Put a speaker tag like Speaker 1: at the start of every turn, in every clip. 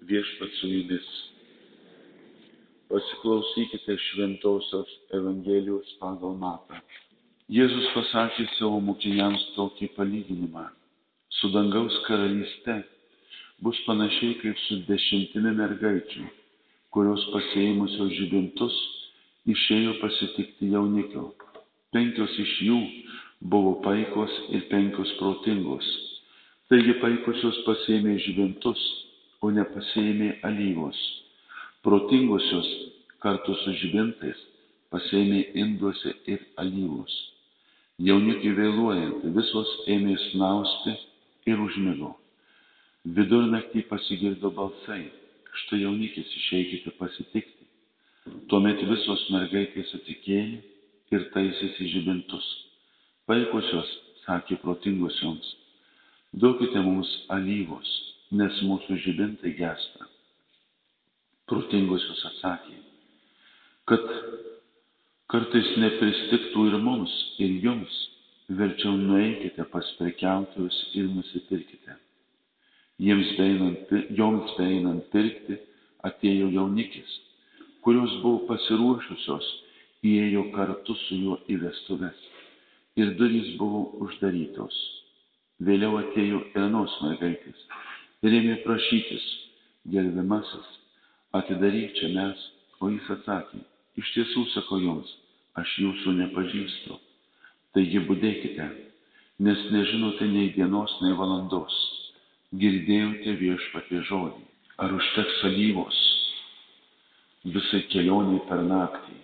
Speaker 1: Viešpats su jumis. Pasiklausykite šventosios Evangelijos pagal Matą. Jėzus pasakė savo mokiniams tokį palyginimą. Su dangaus karalyste bus panašiai kaip su 10 mergaičių, kurios pasiėmusios žibintus išėjo pasitikti jaunikio. 5 iš jų buvo paikos ir 5 protingos. Taigi paikosios pasiėmė žibintus, o nepasiėmė alyvos. Protingosios kartu su žibintais pasiėmė induose ir alyvos. Jaunikiui vėluojant visos ėmė snausti ir užmigo. Vidurnaktį pasigirdo balsai: štai jaunikis, išeikite pasitikti. Tuomet visos mergaitės atsikėlė ir taisėsi žibintus. Paikosios sakė protingosioms: duokite mums alyvos, nes mūsų žibintai gęsta. Protingosios atsakė, kad kartais nepristigtų ir mums, ir jums, verčiau nueikite pas prekiautojus ir nusipirkite. Joms beeinant pirkti atėjo jaunikis, kurios buvo pasiruošusios, įėjo kartu su juo į vestuves, ir durys buvo uždarytos. Vėliau atėjo ir anos mergaitės ir ėmė prašytis: gerbiamasis, atidaryk čia mes. O jis atsakė: iš tiesų sakau jums, aš jūsų nepažįstu. Taigi budėkite, nes nežinote nei dienos, nei valandos. Girdėjote viešpaties žodį. Ar užteks alyvos visai kelioniai per naktį?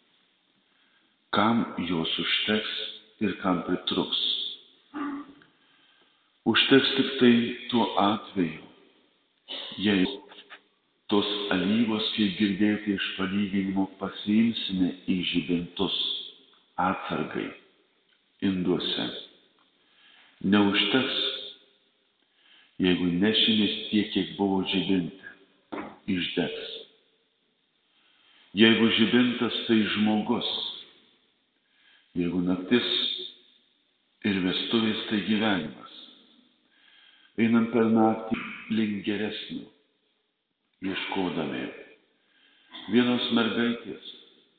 Speaker 1: Kam jos užteks ir kam pritruks? Užteks tik tai tuo atveju, jei tos alyvos, kaip girdėjote iš palyginimo, pasiimsime į žibintus atsargai induose. Neužteks, jeigu nešimės tiek, kiek buvo žibinte, išdegs. Jeigu žibintas tai žmogus, jeigu naktis ir vestuvės tai gyvenimas, einam per naktį link geresnio, ieškodami. Vienos mergaitės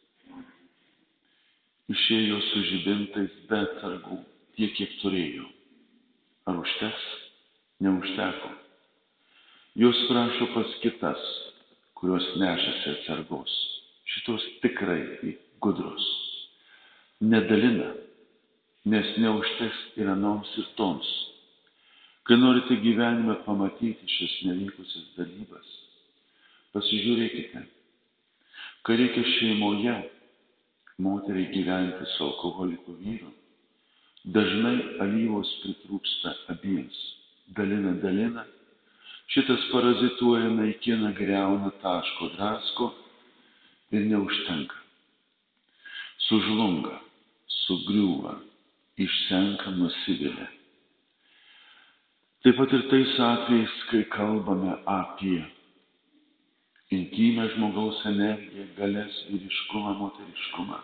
Speaker 1: išėjo su žibintais be atsargų, tiek, kiek turėjo. Ar užteks? Neužteko. Jos prašo pas kitas, kurios nešasi atsargos. Šitos tikrai gudros. Nedalina, nes neužteks ir anoms ir toms. Kai norite gyvenime pamatyti šias nevykusias dalybas, pasižiūrėkite, kai reikia šeimoje moteriai gyventi su alkoholiku vyru, dažnai alyvos pritrūksta abiems. Dalina, šitas parazituoja, naikina, griauna, taško, drasko ir neužtenka. Sužlunga, sugriūva, išsenka, nusivilia. Taip pat ir tais atvejais, kai kalbame apie intymę žmogaus energiją, galias, vyriškumą, moteriškumą.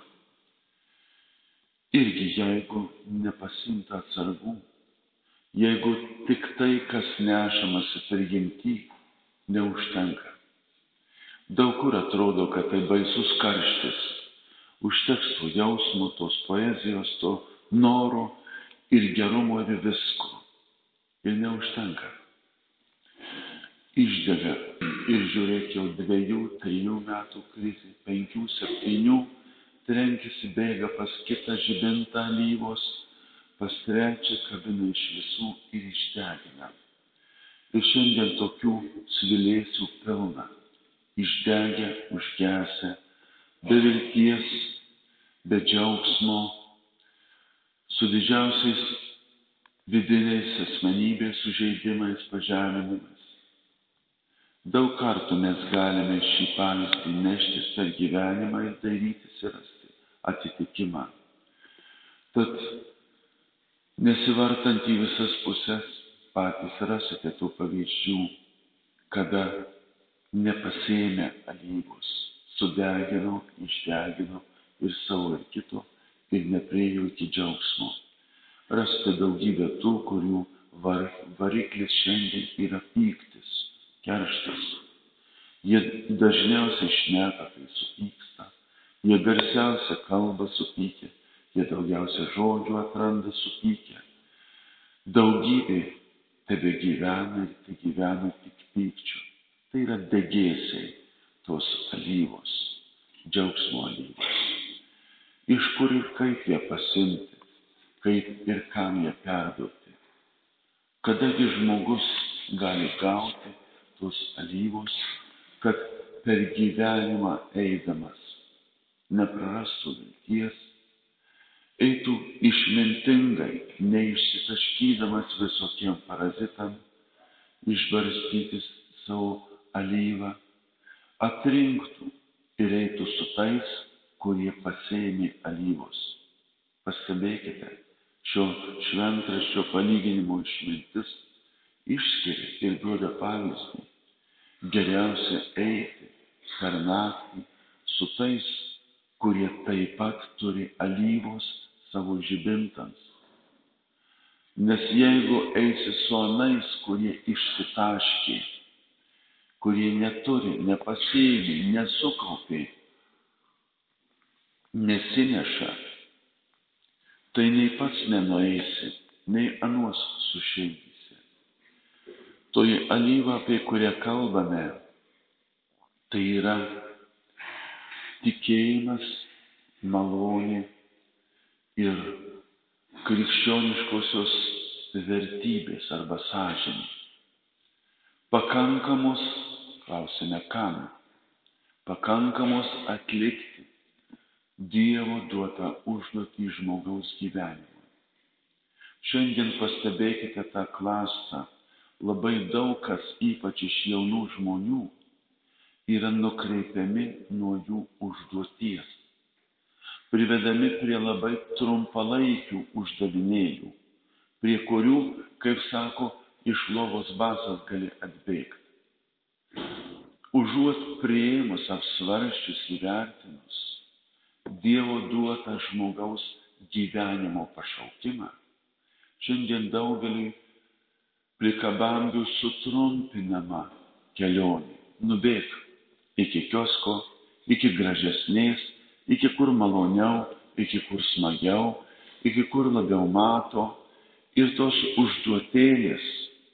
Speaker 1: Irgi jeigu nepasimta atsargų, jeigu tik tai, kas nešamasi prigimty, neužtenka. Daug kur atrodo, kad tai baisus karštis. Užteks to jausmo, tos poezijos, to noro ir gerumo ir visko. Ir neužtenka. Išdega ir žiūrėk, jau 2-3 metų krizė, 5-7, trenkėsi, bėga pas kitą žibintą alyvos, pas trečią kabina iš visų ir išdegina. Ir šiandien tokių svilėsių pilna. Išdegę, užgesę, be vilties, be džiaugsmo, su didžiausiais vidiniais asmenybės sužeidimais, pažeminimais. Daug kartų mes galime šį pavyzdį neštis per gyvenimą ir dairytis ir rasti atitikimą. Tad nesivartant į visas pusės, patys rasite tų pavyzdžių, kada nepasiėmė alyvos, sudegino, išdegino ir savo ir kito, ir nepriėjo iki džiaugsmo. Rasite daugybę tų, kurių variklis šiandien yra pyktis, kerštas, Jie dažniausiai šneka, kai supyksta. Jie garsiausia kalba supykę. Jie daugiausia žodžių atranda supykę. Daugybė tebegyvena ir tegyvena tik pykčiu. Tai yra degėsiai tos alyvos, džiaugsmo alyvos. Iš kur ir kaip ją pasimti, kaip ir kam ją perduoti. Kadagi žmogus gali gauti tos alyvos, kad per gyvenimą eidamas neprarastų vilties, eitų išmintingai, neišsitaškydamas visokiem parazitam, išbarstyti savo alyvą, atrinktų ir eitų su tais, kurie pasėmė alyvos. Pastebėkite, šio šventraščio palyginimo išmintis išskiria ir duoda pavyzdį. Geriausia eiti per naktį su tais, kurie taip pat turi alyvos savo žibintams. Nes jeigu eisi su anais, kurie išsitaškė, kurie neturi, nepasėmė, nesukaupė, nesineša, tai nei pats nenueisi, nei anuos sušildysi. Toji alyva, apie kurią kalbame, tai yra tikėjimas, malonė ir krikščioniškosios vertybės arba sąžinė. Pakankamos, klausime kam, pakankamos atlikti Dievo duotą užduotį žmogaus gyvenimui. Šiandien pastebėkite tą klastą. Labai daug kas, ypač iš jaunų žmonių, yra nukreipiami nuo jų užduoties, privedami prie labai trumpalaikių uždavinėjų, prie kurių, kaip sako, iš lovos basas gali atbėgti. Užuot priėmus, apsvarsčius, įvertinus Dievo duotą žmogaus gyvenimo pašaukimą, šiandien daugeliui plikabambių sutrumpinama kelionė. Nubėk iki kiosko, iki gražesnės, iki kur maloniau, iki kur smagiau, iki kur labiau mato. Ir tos užduotėlės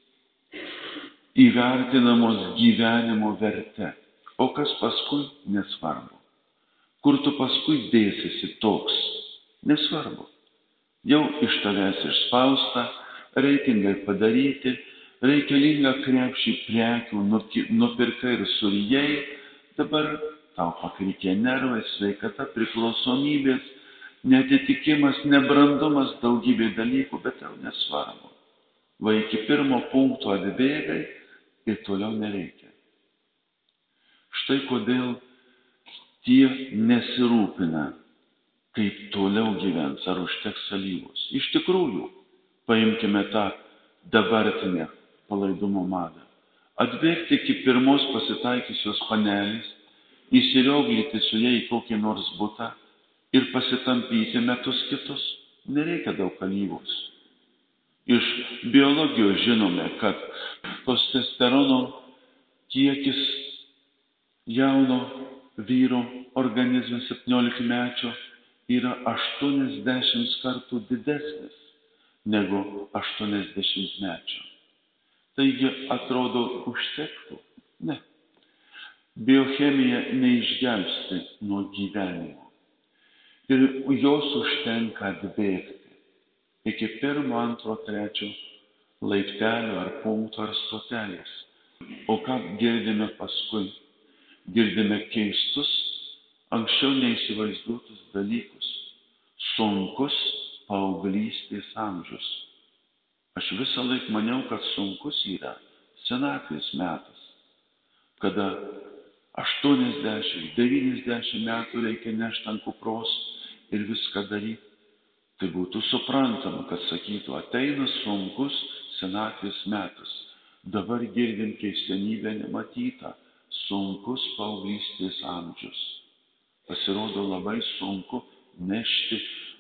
Speaker 1: įvertinamos gyvenimo verte. O kas paskui, nesvarbu. Kur tu paskui dėsiesi toks, nesvarbu. Jau iš tavęs išspausta, reitingai padaryti, reikalingą krepšį prekių nupirkai ir surijai, dabar tau pakrikė nervai, sveikata, priklausomybės, neatitikimas, nebrandumas, daugybė dalykų, bet tau nesvarbu. Va iki pirmo punkto atbėgai ir toliau nereikia. Štai kodėl tie nesirūpina, kaip toliau gyvens, ar užteks alyvos. Iš tikrųjų, paimkime tą dabartinę palaidumo madą. Atbėgti iki pirmos pasitaikiusios panelės, įsirioglyti su jai į kokį nors butą ir pasitampyti metus kitus, nereikia daug alyvos. Iš biologijos žinome, kad testosterono kiekis jauno vyro organizme 17-mečio yra 80 kartų didesnis negu 80-mečio. Taigi, atrodo, užtektų? Ne. Biochemija neišgelbsti nuo gyvenimo. Ir jos užtenka atbėgti iki 1, 2, 3 laiptelio ar punkto ar stotelės. O ką girdime paskui? Girdime keistus, anksčiau neįsivaizduotus dalykus. Sunkus paauglystės amžius. Aš visą laiką maniau, kad sunkus yra senatvės metas, kada 80, 90 metų reikia nešti ant kupros ir viską daryti. Tai būtų suprantama, kad sakytų, ateina sunkus senatvės metas. Dabar girdim keistenybę nematytą. Sunkus paauglystės amžius. Pasirodo labai sunku nešti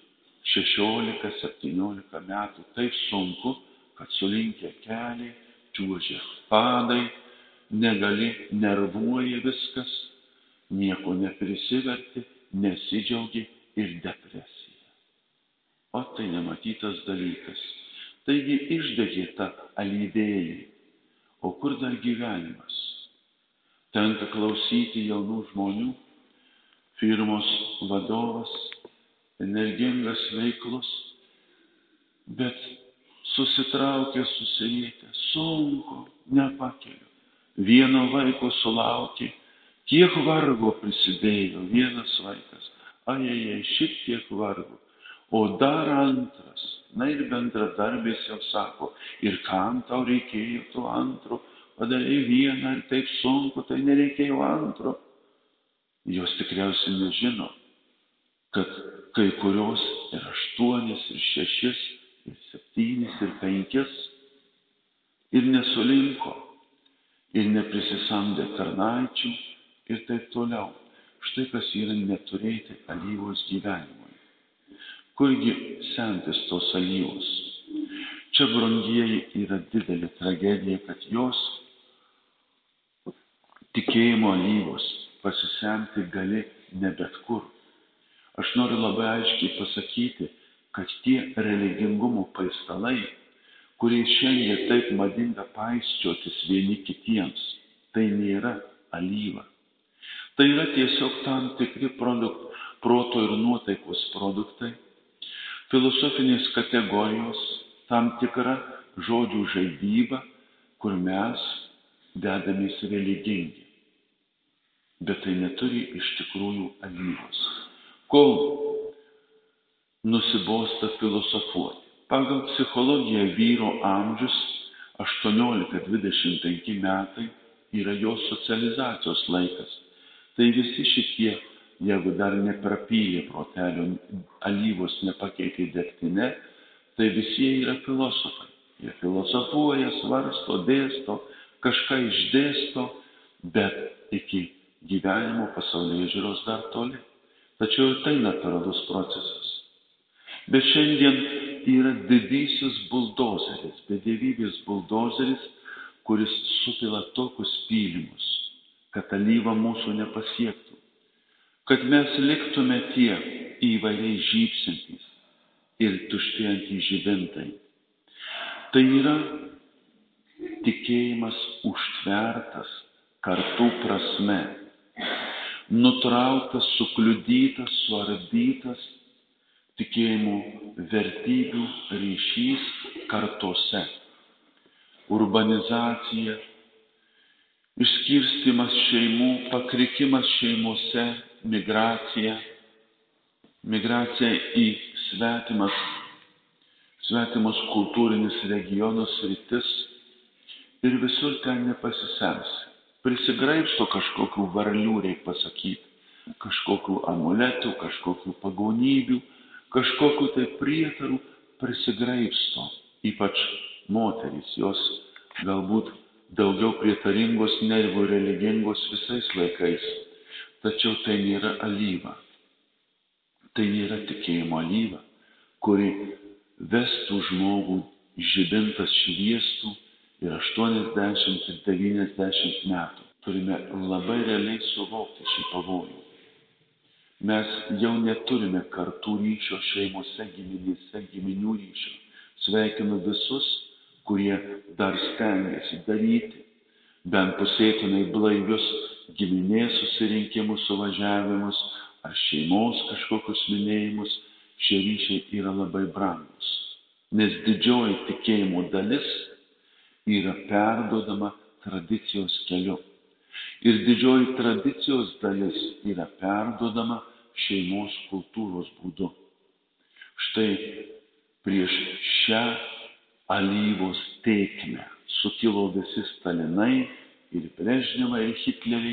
Speaker 1: 16-17 metų. Taip sunku, kad sulinkę keliai, čiuožia padai, negali, nervuoja viskas, nieko neprisiverti, nesidžiaugi ir depresija. O tai nematytas dalykas. Taigi išdegė ta alyvėjai. O kur dar gyvenimas? Tenka klausyti jaunų žmonių, firmos vadovas, energingas, veiklus, bet susitraukė, susirietė, sunku, nepakeliu. Vieno vaiko sulaukė, kiek vargo prisidėjo vienas vaikas, ajajai, šitiek vargo. O dar antras, na ir bendradarbės jau sako, ir kam tau reikėjo to antro, padarei vieną ir taip sunku, tai nereikėjo antro. Jos tikriausiai nežino, kad kai kurios ir 8, ir 6, ir 7, ir 5 ir nesulinko, ir neprisisamdė tarnaičių ir taip toliau. Štai kas yra neturėti alyvos gyvenimui. Kurgi semtis tos alyvos? Čia, brangieji, yra didelė tragedija, kad jos tikėjimo alyvos pasisemti gali ne bet kur. Aš noriu labai aiškiai pasakyti, kad tie religingumo paistalai, kurie šiandien taip madinga paisčiotis vieni kitiems, tai nėra alyva. Tai yra tiesiog tam tikri proto ir nuotaikos produktai, filosofinės kategorijos, tam tikra žodžių žaidyba, kur mes dedamės religingi. Bet tai neturi iš tikrųjų alyvos. Kol nusibosta filosofuoti. Pagal psichologiją vyro amžius 18-25 metai yra jo socializacijos laikas. Tai visi šitie, jeigu dar neprapylė protelio, alyvos nepakeitė degtine, tai visi jie yra filosofai. Jie filosofuoja, svarsto, dėsto, kažką išdėsto, bet iki gyvenimo pasaulėžiūros dar toli. Tačiau ir tai natūralus procesas. Bet šiandien yra didysis buldozeris, bedievybinis buldozeris, kuris supila tokius pylimus, kad alyva mūsų nepasiektų. Kad mes liktume tie įvairiai žybsintys ir tuštėjantys žibintai. Tai yra tikėjimas užtvertas kartų prasme, nutrauktas, sukliudytas, suardytas tikėjimo vertybių ryšys kartose. Urbanizacija, išskirstymas šeimų, pakrikimas šeimose, migracija į svetimus kultūrinis regionus, sritis ir visur ten nepasisems. Prisigraibsto kažkokių varlių, reik pasakyti, kažkokių amuletų, kažkokių pagonybių, kažkokių tai prietarų prisigraibsto, ypač moterys, jos galbūt daugiau prietaringos, nervų religingos visais laikais. Tačiau tai nėra alyva. Tai nėra tikėjimo alyva, kuri vestų žmogų žibintas šviestų ir 80 ir 90 metų. Turime labai realiai suvokti šį pavojų. Mes jau neturime kartų ryšio šeimose, giminėse, giminių ryšio. Sveikinu visus, kurie dar stengiasi daryti bent pusėtinai blaivius giminės susirinkimus, suvažiavimus ar šeimos kažkokius minėjimus. Šie ryšiai yra labai brangus, nes didžioji tikėjimo dalis yra perduodama tradicijos keliu. Ir didžioji tradicijos dalis yra perduodama šeimos kultūros būdu. Štai prieš šią alyvos tėkmę sukilo visi Stalinai, ir Brežnevai, ir Hitleriai,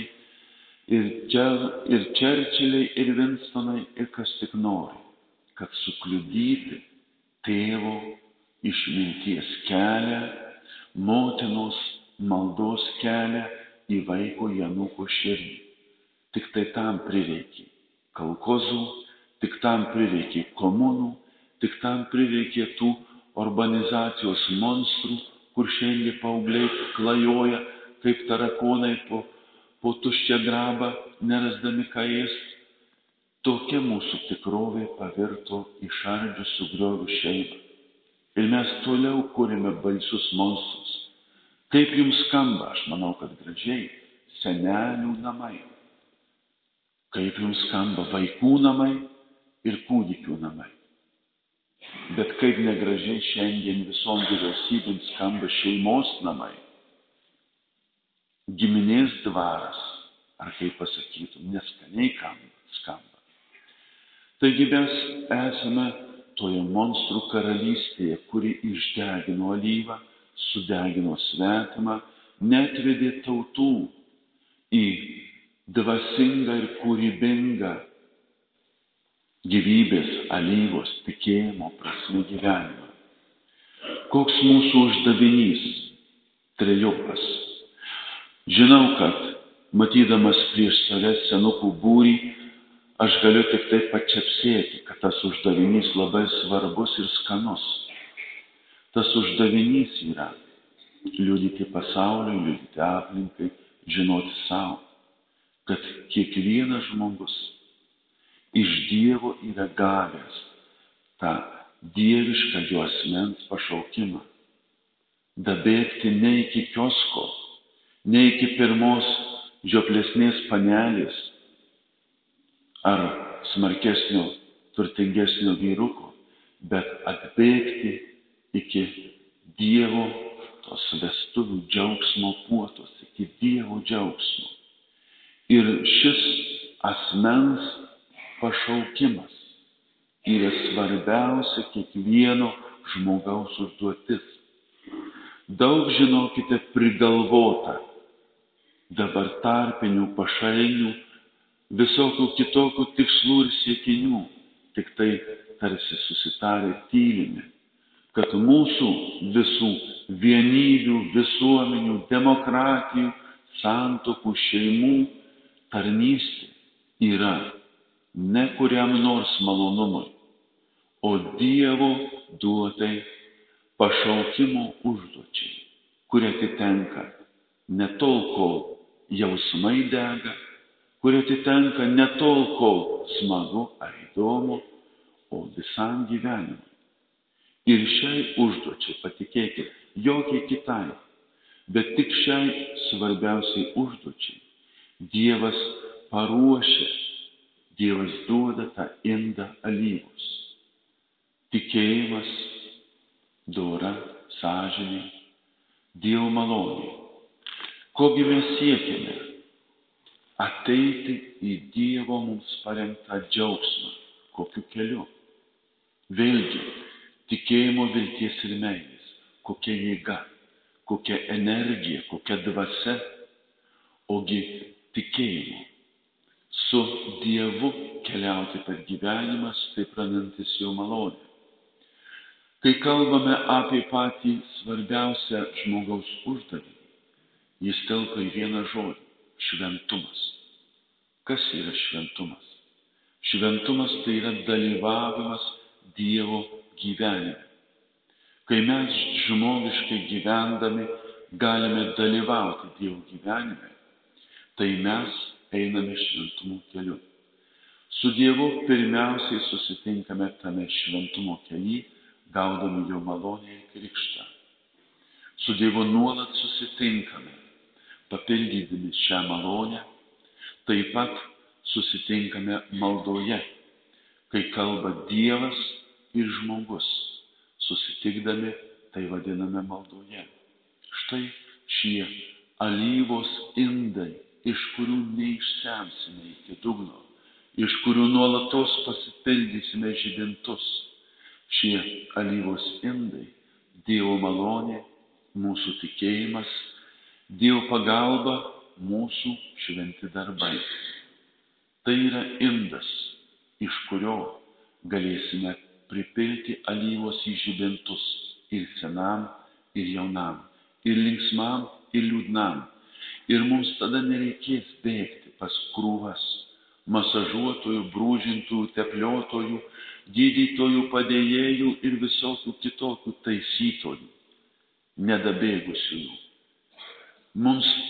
Speaker 1: ir Čerčiliai, ir Winstonai, ir kas tik nori, kad sukliudyti tėvo išminties kelią, motinos maldos kelią į vaiko Januko širdį. Tik tai tam prireikė kolkozų, tik tam prireikė komunų, tik tam prireikė tų urbanizacijos monstrų, kur šiandien paaugliai klajoja kaip tarakonai po tuščią grabą, nerasdami ką ėsti. Tokia mūsų tikrovė pavirto į šardžių sugriovių šeimą. Ir mes toliau kūrėme baisius monstrus. Kaip jums skamba, aš manau, kad gražiai, senelių namai. Kaip jums skamba vaikų namai ir kūdikių namai. Bet kaip negražiai šiandien visom vyriausybėms skamba šeimos namai. Giminės dvaras, ar kaip pasakytum, neskaniai skamba. Taigi mes esame toje monstrų karalystėje, kuri išdegino alyvą, sudegino svetimą, netvedė tautų į dvasingą ir kūrybingą gyvybės alyvos tikėjimo prasme gyvenimą. Koks mūsų uždavinys? Trejopas. Žinau, kad matydamas prieš save senukų būrį, aš galiu tik taip pačepsėti, kad tas uždavinys labai svarbus ir skanus. Tas uždavinys yra liudyti pasauliui, liudyti aplinkai, žinoti savo, kad kiekvienas žmogus iš Dievo yra gavęs tą dievišką jo asmens pašaukimą. Dabėgti ne iki kiosko, ne iki pirmos žioplesnės panelės ar smarkesnio, turtingesnio vyruko, bet atbėgti iki Dievo tos vestuvių džiaugsmo puotos, iki Dievo džiaugsmo. Ir šis asmens pašaukimas yra svarbiausia kiekvieno žmogaus užduotis. Daug, žinokite, prigalvota dabar tarpinių, pašalinių, visokių kitokių tikslų ir siekinių, tik tai tarsi susitarę tylime, kad mūsų visų vienybių, visuomenių, demokratijų, santuokų, šeimų tarnystė yra ne kuriam nors malonumui, o Dievo duotai pašaukimo užduočiai, kurie atitenka ne tol, kol jausmai dega, kurie atitenka ne tol, kol smagu ar įdomu, o visam gyvenimui. Ir šiai užduočiai, patikėkit, jokiai kitai, bet tik šiai svarbiausiai užduočiai Dievas paruošia, Dievas duoda tą indą alyvos. Tikėjimas, dora, sąžinė, Dievo malonė. Kogi mes siekiame? Ateiti į Dievo mums parengtą džiaugsmą. Kokiu keliu? Vėlgi, tikėjimo, vilties ir meilės. Kokia jėga, kokia energija, kokia dvasia. Ogi tikėjimo. Su Dievu keliauti per gyvenimą, stiprinantis jo malonę. Kai kalbame apie patį svarbiausią žmogaus uždavinį, jis telpa į vieną žodį – šventumas. Kas yra šventumas? Šventumas tai yra dalyvavimas Dievo gyvenime. Kai mes žmogiškai gyvendami galime dalyvauti Dievo gyvenime, tai mes einame šventumo keliu. Su Dievu pirmiausiai susitinkame tame šventumo kelyje, gaudami jo malonę ir krikštą. Su Dievu nuolat susitinkame, papildydami šią malonę, taip pat susitinkame maldoje, kai kalba Dievas ir žmogus. Susitikdami, tai vadiname maldoje. Štai šie alyvos indai, iš kurių neišsemsime iki dugno, iš kurių nuolatos pasipildysime žibintus. Šie alyvos indai, Dievo malonė, mūsų tikėjimas, Dievo pagalba, mūsų šventi darbai. Tai yra indas, iš kurio galėsime pripilti alyvos į žibintus ir senam, ir jaunam, ir linksmam, ir liūdnam. Ir mums tada nereikės bėgti pas krūvas masažuotojų, brūžintojų, tepliotojų, gydytojų, padėjėjų ir visokių kitokių taisytojų, nedabėgusiųjų. Mums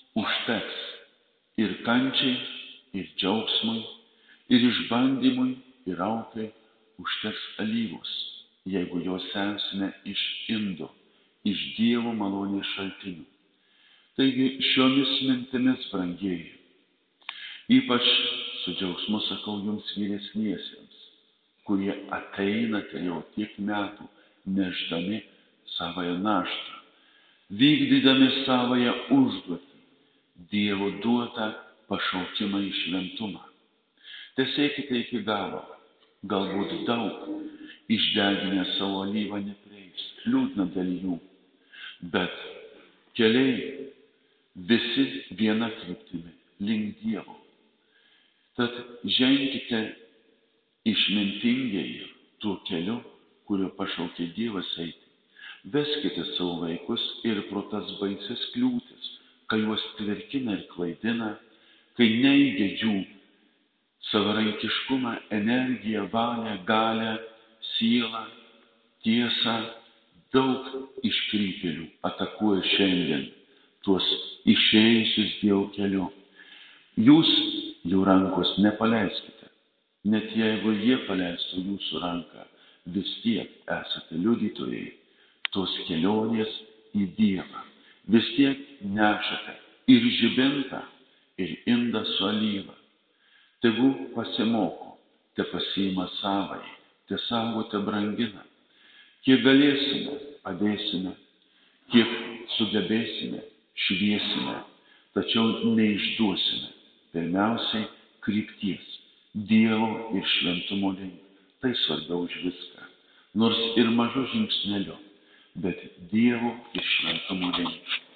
Speaker 1: užteks ir kančiai, ir džiaugsmui, ir išbandymui, ir aukai užteks alyvos, jeigu jos semsime iš indo, iš Dievo malonės šaltinių. Taigi šiomis mintimis, brangieji, ypač su džiaugsmu sakau jums vyresniesiems, kurie ateinate jau tiek metų, nešdami savąją naštą, vykdydami savąją užduotį, Dievo duotą pašaukimą į šventumą. Tesėkite iki galo, galbūt daug išdeginę savo alyvą neprieis, liūdna dėl jų, bet keliai visi viena kryptimi link Dievo. Tad ženkite išmintingai tuo keliu, kuriuo pašaukė Dievas eiti. Veskite savo vaikus ir pro tas baises kliūtis, kai juos tvirkina ir klaidina, kai neigia jų savarankiškumą, energiją, valią, galią, sielą, tiesą. Daug iškrypėlių atakuoja šiandien tuos išėjusius Dievo keliu. Jūs jų rankos nepaleiskite, net jeigu jie paleistų jūsų ranką, vis tiek esate liudytojai tos kelionės į Dievą. Vis tiek nešate ir žibintą, ir indą su alyva. Tegu pasimoko, te pasiima savąjį, te saugo, te brangina. Kiek galėsime, padėsime, kiek sugebėsime, šviesime, tačiau neišduosime. Pirmiausiai krypties, Dievo ir šventumo link. Tai svarbiau už viską. Nors ir mažu žingsneliu, bet Dievo ir šventumo link.